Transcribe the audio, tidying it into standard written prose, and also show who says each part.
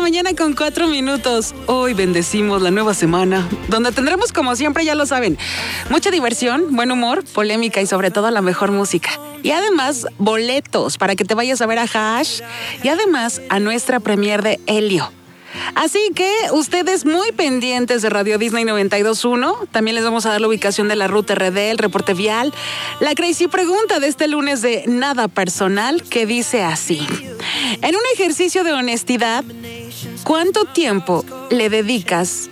Speaker 1: mañana con 4 minutos. Hoy bendecimos la nueva semana, donde tendremos, como siempre, ya lo saben, mucha diversión, buen humor, polémica y sobre todo la mejor música. Y además, boletos para que te vayas a ver a Hash y además a nuestra premier de Helio. Así que ustedes muy pendientes de Radio Disney 92.1. También les vamos a dar la ubicación de la ruta RD, el reporte vial, la crazy pregunta de este lunes de Nada Personal, que dice así: en un ejercicio de honestidad, ¿cuánto tiempo le dedicas